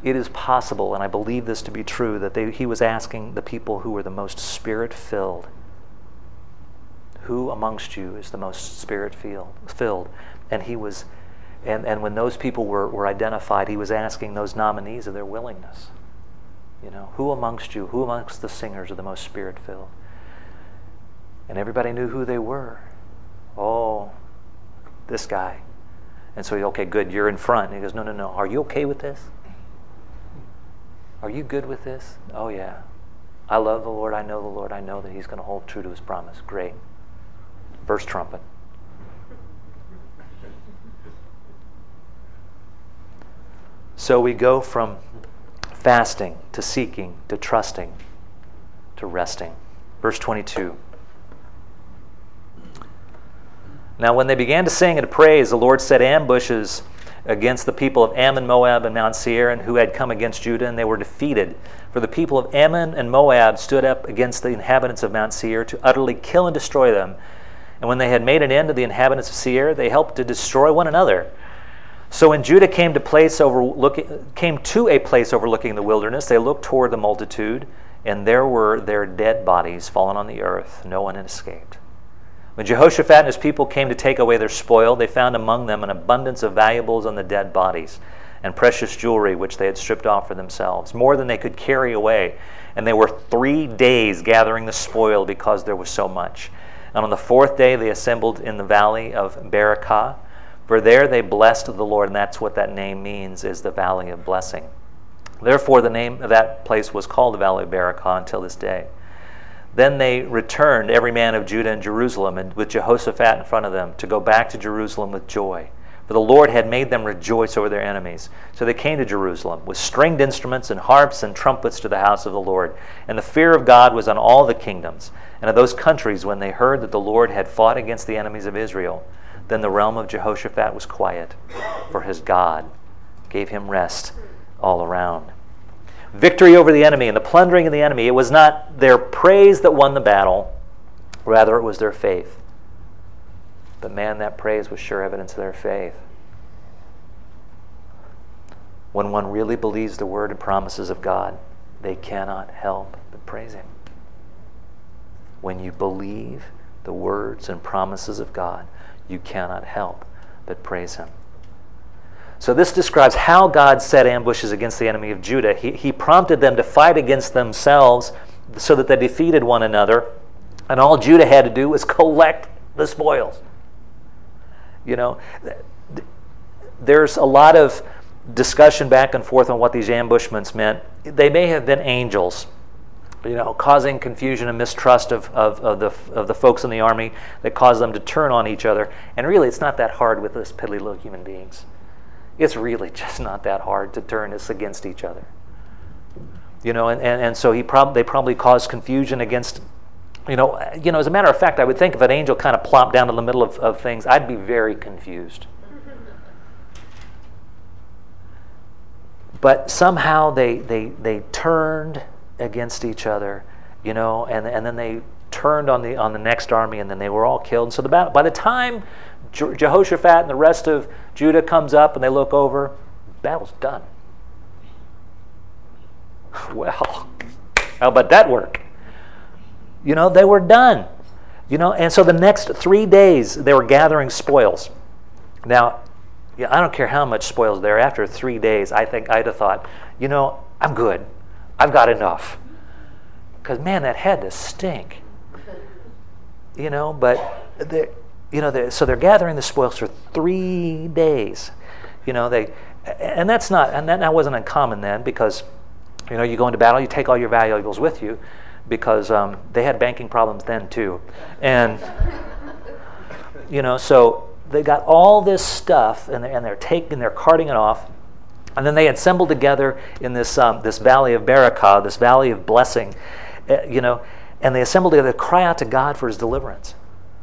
it is possible, and I believe this to be true, that they, he was asking the people who were the most Spirit-filled, who amongst you is the most Spirit-filled? And he was, and, and when those people were, were identified, he was asking those nominees of their willingness. You know, who amongst you, who amongst the singers are the most Spirit-filled? And everybody knew who they were. Oh, this guy. And so he, okay, good, you're in front. And he goes, no, no, no, are you okay with this? Are you good with this? Oh, yeah. I love the Lord. I know the Lord. I know that he's going to hold true to his promise. Great. First trumpet. So we go from fasting to seeking to trusting to resting. Verse twenty-two. Now when they began to sing and to praise, the Lord set ambushes against the people of Ammon, Moab, and Mount Seir, and who had come against Judah, and they were defeated. For the people of Ammon and Moab stood up against the inhabitants of Mount Seir to utterly kill and destroy them. And when they had made an end of the inhabitants of Seir, they helped to destroy one another. So when Judah came to place overlooking, came to a place overlooking the wilderness, they looked toward the multitude, and there were their dead bodies fallen on the earth. No one had escaped. When Jehoshaphat and his people came to take away their spoil, they found among them an abundance of valuables on the dead bodies, and precious jewelry which they had stripped off for themselves, more than they could carry away. And they were three days gathering the spoil because there was so much. And on the fourth day they assembled in the valley of Berakah, for there they blessed the Lord, and that's what that name means, is the valley of blessing. Therefore the name of that place was called the valley of Berakah until this day. Then they returned, every man of Judah and Jerusalem, and with Jehoshaphat in front of them, to go back to Jerusalem with joy. For the Lord had made them rejoice over their enemies. So they came to Jerusalem with stringed instruments and harps and trumpets to the house of the Lord. And the fear of God was on all the kingdoms and of those countries when they heard that the Lord had fought against the enemies of Israel. Then the realm of Jehoshaphat was quiet, for his God gave him rest all around. Victory over the enemy and the plundering of the enemy. It was not their praise that won the battle, rather it was their faith. But man, that praise was sure evidence of their faith. When one really believes the word and promises of God, they cannot help but praise him. When you believe the words and promises of God, you cannot help but praise him. So this describes how God set ambushes against the enemy of Judah. He, he prompted them to fight against themselves so that they defeated one another. And all Judah had to do was collect the spoils. You know, there's a lot of discussion back and forth on what these ambushments meant. They may have been angels, you know, causing confusion and mistrust of, of, of, the, of the folks in the army that caused them to turn on each other. And really, it's not that hard with us piddly little human beings. It's really just not that hard to turn us against each other. You know, and, and, and so he prob- they probably caused confusion against, you know, you know, as a matter of fact, I would think if an angel kind of plopped down in the middle of, of things, I'd be very confused. But somehow they, they, they turned against each other, you know, and, and then they turned on the on the next army, and then they were all killed. And so the battle, by the time Je- Jehoshaphat and the rest of Judah comes up and they look over, the battle's done. Well, how about that work? You know, they were done. You know, and so the next three days they were gathering spoils. Now, yeah, I don't care how much spoils there. After three days, I think I'd have thought, you know, I'm good. I've got enough. Because man, that had to stink. You know, but they, you know, they, so they're gathering the spoils for three days. You know, they, and that's not, and that, that wasn't uncommon then, because, you know, you go into battle, you take all your valuables with you, because um, they had banking problems then too, and you know, so they got all this stuff, and they're, and they're taking, they're carting it off, and then they assembled together in this um, this valley of Berakah, this valley of blessing, uh, you know. And they assembled together to cry out to God for his deliverance.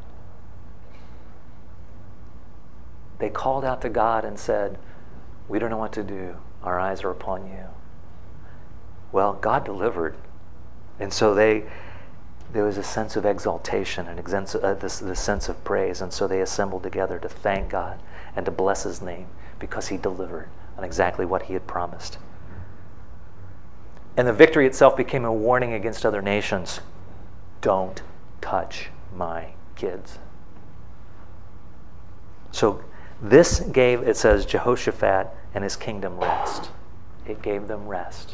They called out to God and said, we don't know what to do. Our eyes are upon you. Well, God delivered. And so they, there was a sense of exaltation and uh, this, this sense of praise. And so they assembled together to thank God and to bless his name because he delivered on exactly what he had promised. And the victory itself became a warning against other nations. Don't touch my kids. So this gave, it says, Jehoshaphat and his kingdom rest. It gave them rest.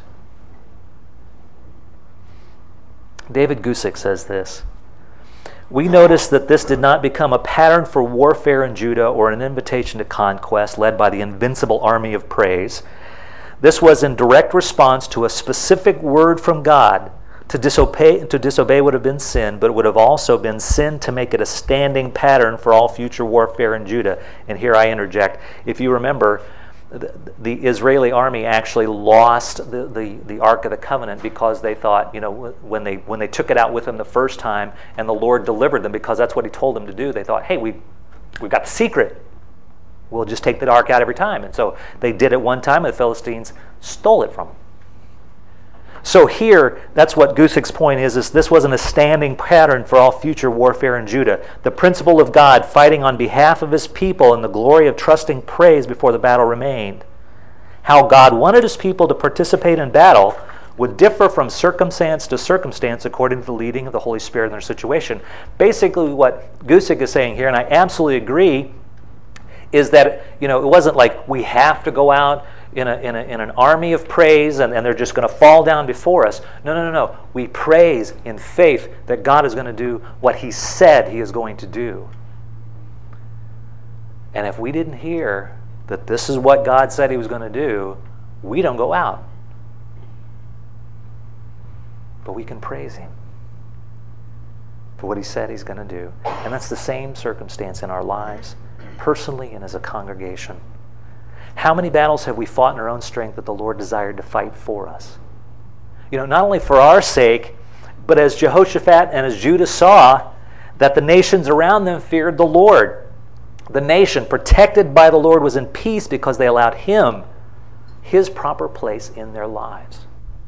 David Gusick says this: we notice that this did not become a pattern for warfare in Judah or an invitation to conquest led by the invincible army of praise. This was in direct response to a specific word from God. To disobey, to disobey would have been sin, but it would have also been sin to make it a standing pattern for all future warfare in Judah. And here I interject. If you remember, the, the Israeli army actually lost the, the, the Ark of the Covenant because they thought, you know, when they when they took it out with them the first time and the Lord delivered them because that's what he told them to do, they thought, hey, we, we've got the secret. We'll just take the Ark out every time. And so they did it one time and the Philistines stole it from them. So here, that's what Gusick's point is, is this wasn't a standing pattern for all future warfare in Judah. The principle of God fighting on behalf of his people and the glory of trusting praise before the battle remained. How God wanted his people to participate in battle would differ from circumstance to circumstance according to the leading of the Holy Spirit in their situation. Basically what Gusick is saying here, and I absolutely agree, is that, you know, it wasn't like we have to go out in, a, in, a, in an army of praise and, and they're just going to fall down before us. No, no, no, no. We praise in faith that God is going to do what he said he is going to do. And if we didn't hear that this is what God said he was going to do, we don't go out. But we can praise him for what he said he's going to do. And that's the same circumstance in our lives, personally and as a congregation. How many battles have we fought in our own strength that the Lord desired to fight for us? You know, not only for our sake, but as Jehoshaphat and as Judah saw that the nations around them feared the Lord. The nation protected by the Lord was in peace because they allowed him his proper place in their lives.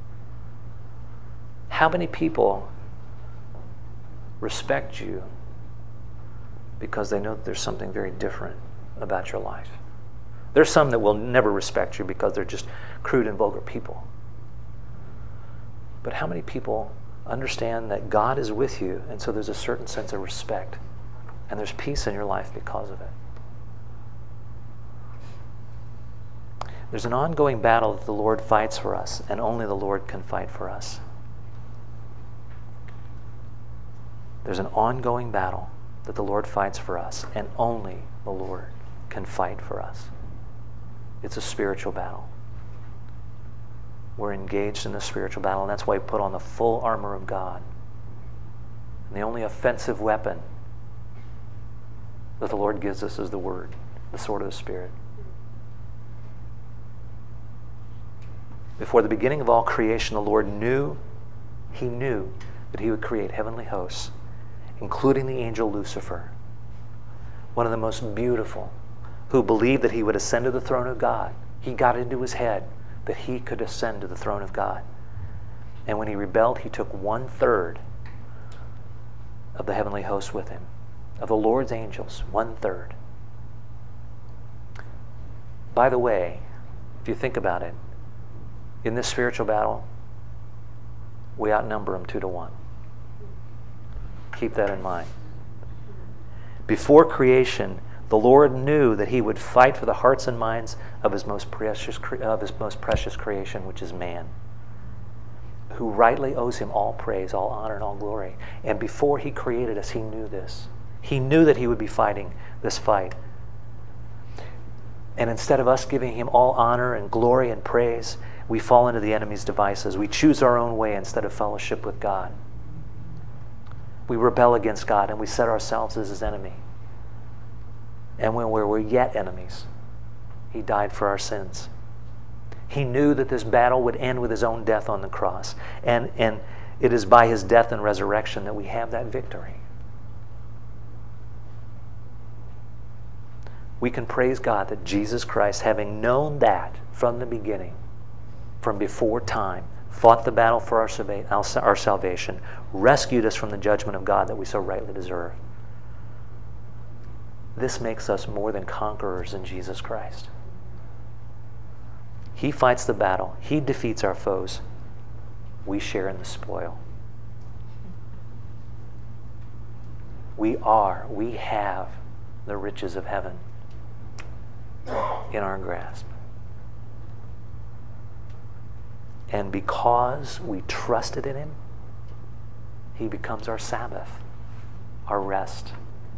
How many people respect you because they know that there's something very different about your life? There's some that will never respect you because they're just crude and vulgar people. But how many people understand that God is with you, and so there's a certain sense of respect, and there's peace in your life because of it? There's an ongoing battle that the Lord fights for us, and only the Lord can fight for us. There's an ongoing battle that the Lord fights for us, and only the Lord can fight for us. It's a spiritual battle. We're engaged in a spiritual battle, and that's why we put on the full armor of God. And the only offensive weapon that the Lord gives us is the Word, the sword of the Spirit. Before the beginning of all creation, the Lord knew, he knew that he would create heavenly hosts, including the angel Lucifer, one of the most beautiful, who believed that he would ascend to the throne of God. He got into his head that he could ascend to the throne of God. And when he rebelled, he took one third of the heavenly hosts with him. Of the Lord's angels, one third. By the way, if you think about it, in this spiritual battle, we outnumber them two to one. Keep that in mind. Before creation, the Lord knew that he would fight for the hearts and minds of his most precious, of his most precious creation, which is man, who rightly owes him all praise, all honor, and all glory. And before he created us, he knew this. He knew that he would be fighting this fight. And instead of us giving him all honor and glory and praise, we fall into the enemy's devices. We choose our own way instead of fellowship with God. We rebel against God and we set ourselves as his enemy. And when we were yet enemies, he died for our sins. He knew that this battle would end with his own death on the cross. And, and it is by his death and resurrection that we have that victory. We can praise God that Jesus Christ, having known that from the beginning, from before time, fought the battle for our, salva- our salvation, rescued us from the judgment of God that we so rightly deserve. This makes us more than conquerors in Jesus Christ. He fights the battle. He defeats our foes. we share in the spoil. We are, we have the riches of heaven in our grasp. And because we trusted in him, he becomes our Sabbath, our rest.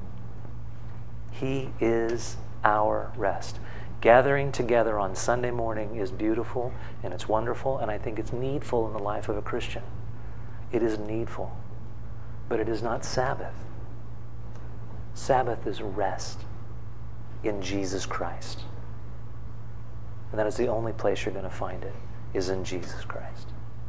He is our rest. Gathering together on Sunday morning is beautiful and it's wonderful, and I think it's needful in the life of a Christian. It is needful, but it is not Sabbath. Sabbath is rest in Jesus Christ. And that is the only place you're going to find it, is in Jesus Christ.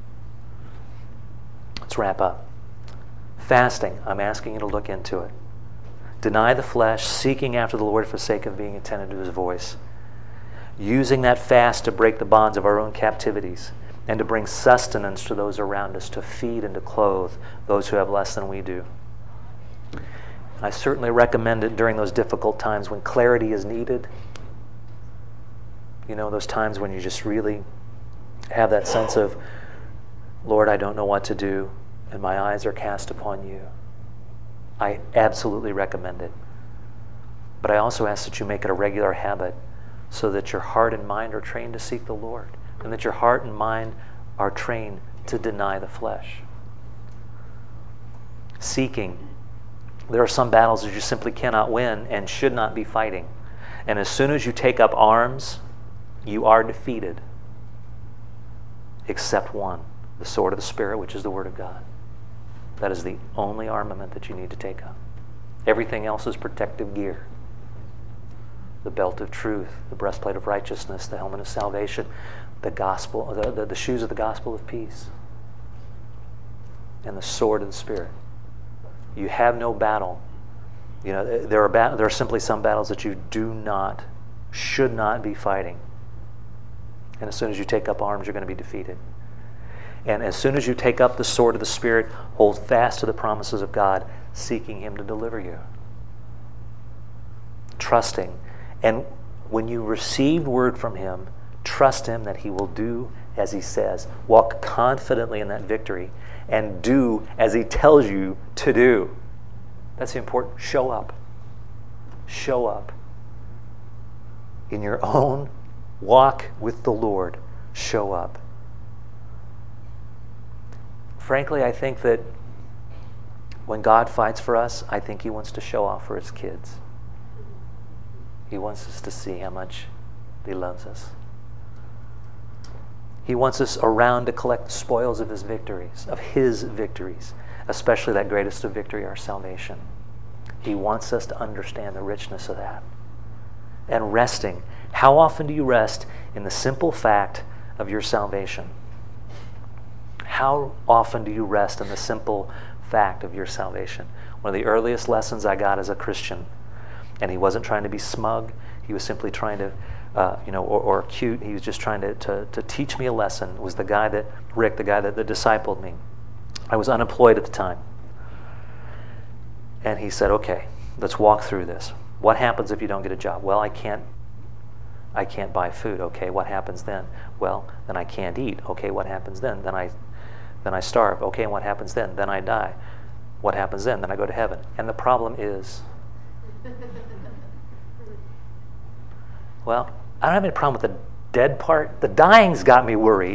Let's wrap up. Fasting, I'm asking you to look into it. Deny the flesh, seeking after the Lord for the sake of being attentive to his voice. Using that fast to break the bonds of our own captivities and to bring sustenance to those around us, to feed and to clothe those who have less than we do. I certainly recommend it during those difficult times when clarity is needed. You know, those times when you just really have that sense of, Lord, I don't know what to do, and my eyes are cast upon you. I absolutely recommend it. But I also ask that you make it a regular habit so that your heart and mind are trained to seek the Lord, and that your heart and mind are trained to deny the flesh. Seeking. There are some battles that you simply cannot win and should not be fighting. And as soon as you take up arms, you are defeated. Except one, the sword of the Spirit, which is the Word of God. That is the only armament that you need to take up. Everything else is protective gear. The belt of truth, the breastplate of righteousness, the helmet of salvation, the gospel, the, the, the shoes of the gospel of peace, and the sword of the Spirit. You have no battle. You know, there are bat- there are simply some battles that you do not, should not be fighting. And as soon as you take up arms, you're going to be defeated. And as soon as you take up the sword of the Spirit, hold fast to the promises of God, seeking him to deliver you. Trusting. And when you receive word from him, trust him that he will do as he says. Walk confidently in that victory and do as he tells you to do. That's important. Show up. Show up. In your own walk with the Lord, show up. Frankly, I think that when God fights for us, I think he wants to show off for his kids. He wants us to see how much he loves us. He wants us around to collect the spoils of his victories, of his victories, especially that greatest of victory, our salvation. He wants us to understand the richness of that. And resting. How often do you rest in the simple fact of your salvation? How often do you rest in the simple fact of your salvation? One of the earliest lessons I got as a Christian, and he wasn't trying to be smug, he was simply trying to Uh, you know, or, or cute. He was just trying to, to, to teach me a lesson. It was the guy that, Rick, the guy that, that discipled me. I was unemployed at the time. And he said, okay, let's walk through this. What happens if you don't get a job? Well, I can't, I can't buy food. Okay, what happens then? Well, then I can't eat. Okay, what happens then? Then I, then I starve. Okay, and what happens then? Then I die. What happens then? Then I go to heaven. And the problem is, well, I don't have any problem with the dead part. The dying's got me worried.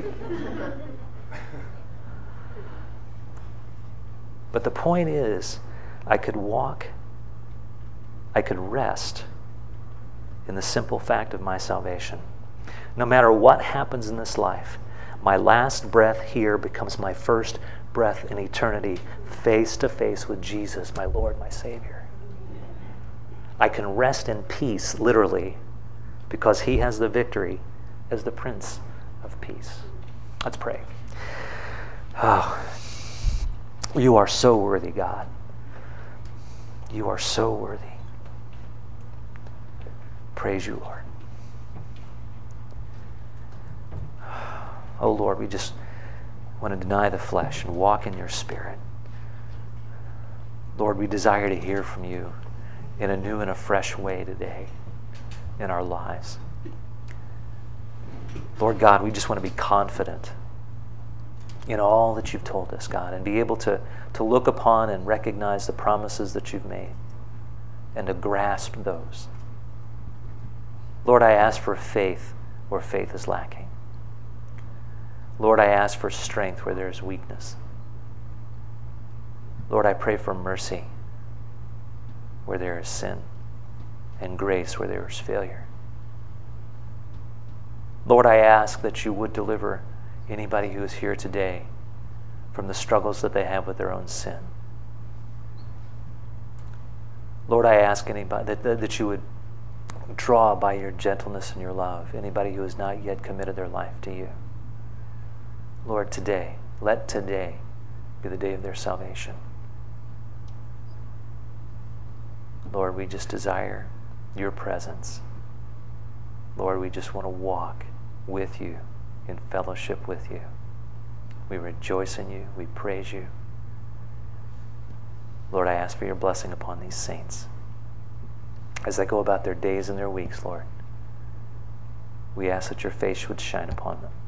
But the point is, I could walk, I could rest in the simple fact of my salvation. No matter what happens in this life, my last breath here becomes my first breath in eternity, face to face with Jesus, my Lord, my Savior. I can rest in peace, literally, because he has the victory as the Prince of Peace. Let's pray. Oh, you are so worthy, God. You are so worthy. Praise you, Lord. Oh, Lord, we just want to deny the flesh and walk in your Spirit. Lord, we desire to hear from you in a new and a fresh way today in our lives. Lord God, we just want to be confident in all that you've told us, God, and be able to, to look upon and recognize the promises that you've made and to grasp those. Lord, I ask for faith where faith is lacking. Lord, I ask for strength where there is weakness. Lord, I pray for mercy where there is sin and grace where there is failure. Lord, I ask that you would deliver anybody who is here today from the struggles that they have with their own sin. Lord, I ask anybody that, that, that you would draw by your gentleness and your love anybody who has not yet committed their life to you. Lord, today, let today be the day of their salvation. Lord, we just desire your presence. Lord, we just want to walk with you, in fellowship with you. We rejoice in you. We praise you. Lord, I ask for your blessing upon these saints as they go about their days and their weeks, Lord. We ask that your face would shine upon them.